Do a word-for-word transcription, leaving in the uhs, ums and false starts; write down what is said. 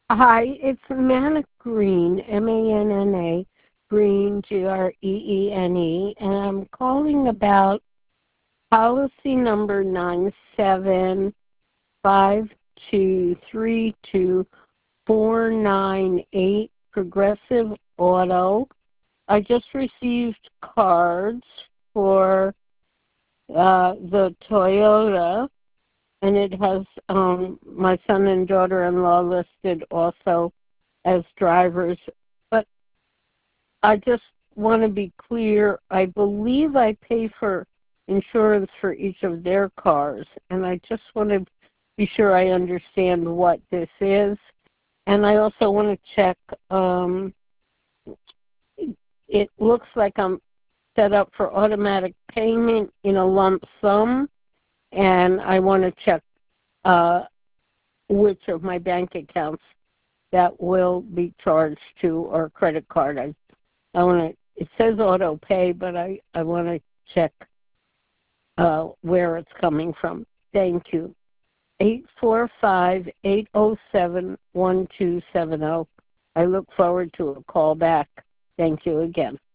Hi, it's Manna Green, M A N N A, Green, G R E E N E, and I'm calling about policy number nine seven five two three two four nine eight, Progressive Auto. I just received cards for uh, the Toyota, and it has um, my son and daughter-in-law listed also as drivers. But I just want to be clear. I believe I pay for insurance for each of their cars, and I just want to be sure I understand what this is. And I also want to check, um, it looks like I'm set up for automatic payment in a lump sum, and I want to check uh, which of my bank accounts that will be charged to, or credit card. I, I want to, it says auto pay, but I, I want to check uh, where it's coming from. Thank you. eight four five, eight oh seven, one two seven oh. I look forward to a call back. Thank you again.